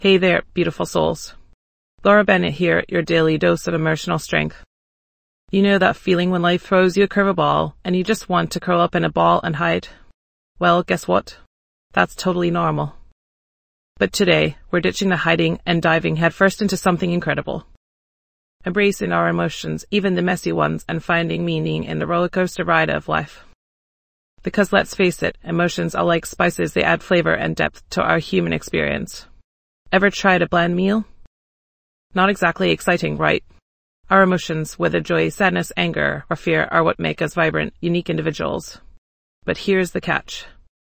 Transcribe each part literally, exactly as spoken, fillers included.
Hey there, beautiful souls. Laura Bennett here, your daily dose of emotional strength. You know that feeling when life throws you a curveball and you just want to curl up in a ball and hide? Well, guess what? That's totally normal. But today, we're ditching the hiding and diving headfirst into something incredible. Embracing our emotions, even the messy ones, and finding meaning in the rollercoaster ride of life. Because let's face it, emotions are like spices, they add flavor and depth to our human experience. Ever tried a bland meal? Not exactly exciting, right? Our emotions, whether joy, sadness, anger, or fear, are what make us vibrant, unique individuals. But here's the catch.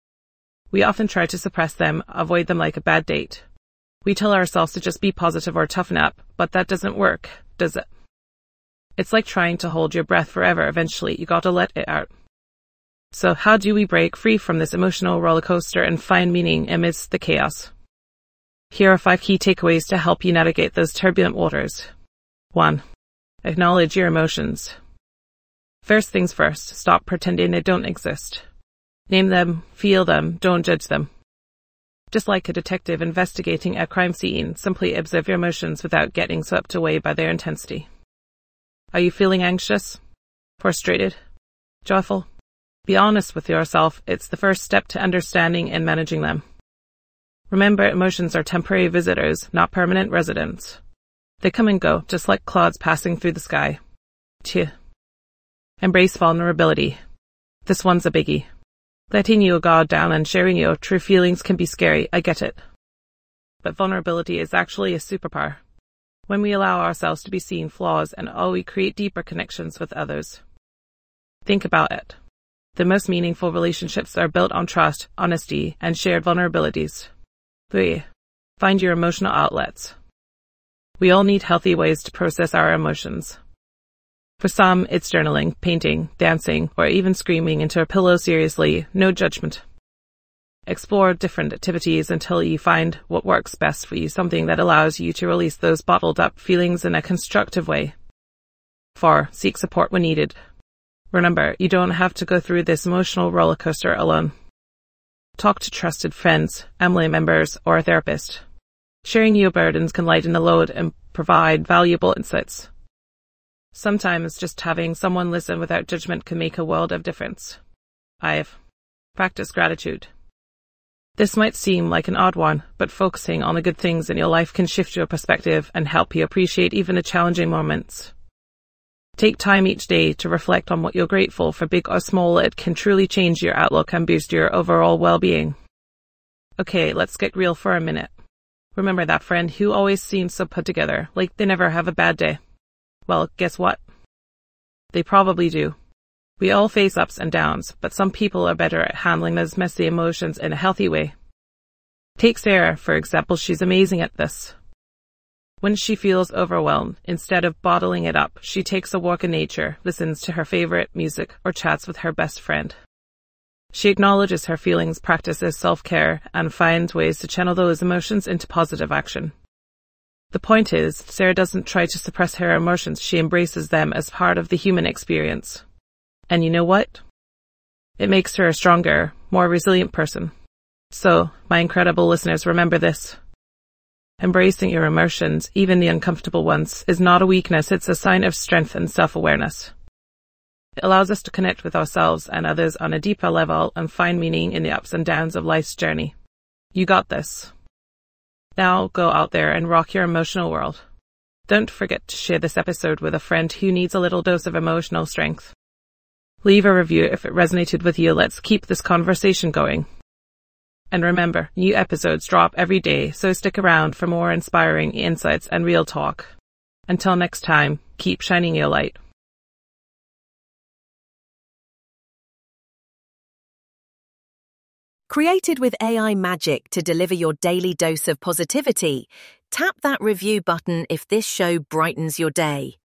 We often try to suppress them, avoid them like a bad date. We tell ourselves to just be positive or toughen up, but that doesn't work, does it? It's like trying to hold your breath forever. Eventually, you gotta let it out. So how do we break free from this emotional roller coaster and find meaning amidst the chaos? Here are five key takeaways to help you navigate those turbulent waters. one. Acknowledge your emotions. First things first, stop pretending they don't exist. Name them, feel them, don't judge them. Just like a detective investigating a crime scene, simply observe your emotions without getting swept away by their intensity. Are you feeling anxious? Frustrated? Joyful? Be honest with yourself, it's the first step to understanding and managing them. Remember, emotions are temporary visitors, not permanent residents. They come and go, just like clouds passing through the sky. two. Embrace vulnerability. This one's a biggie. Letting your guard down and sharing your true feelings can be scary, I get it. But vulnerability is actually a superpower. When we allow ourselves to be seen flaws and all, we create deeper connections with others. Think about it. The most meaningful relationships are built on trust, honesty, and shared vulnerabilities. three. Find your emotional outlets. We all need healthy ways to process our emotions. For some, it's journaling, painting, dancing, or even screaming into a pillow. Seriously, no judgment. Explore different activities until you find what works best for you, something that allows you to release those bottled up feelings in a constructive way. four. Seek support when needed. Remember, you don't have to go through this emotional roller coaster alone. Talk to trusted friends, family members, or a therapist. Sharing your burdens can lighten the load and provide valuable insights. Sometimes just having someone listen without judgment can make a world of difference. five. Practice gratitude. This might seem like an odd one, but focusing on the good things in your life can shift your perspective and help you appreciate even the challenging moments. Take time each day to reflect on what you're grateful for, big or small. It can truly change your outlook and boost your overall well-being. Okay, let's get real for a minute. Remember that friend who always seems so put together, like they never have a bad day? Well, guess what? They probably do. We all face ups and downs, but some people are better at handling those messy emotions in a healthy way. Take Sarah, for example. She's amazing at this. When she feels overwhelmed, instead of bottling it up, she takes a walk in nature, listens to her favorite music, or chats with her best friend. She acknowledges her feelings, practices self-care, and finds ways to channel those emotions into positive action. The point is, Sarah doesn't try to suppress her emotions, she embraces them as part of the human experience. And you know what? It makes her a stronger, more resilient person. So, my incredible listeners, remember this. Embracing your emotions, even the uncomfortable ones, is not a weakness, it's a sign of strength and self-awareness. It allows us to connect with ourselves and others on a deeper level and find meaning in the ups and downs of life's journey. You got this. Now go out there and rock your emotional world. Don't forget to share this episode with a friend who needs a little dose of emotional strength. Leave a review if it resonated with you. Let's keep this conversation going. And remember, new episodes drop every day, so stick around for more inspiring insights and real talk. Until next time, keep shining your light. Created with A I magic to deliver your daily dose of positivity, tap that review button if this show brightens your day.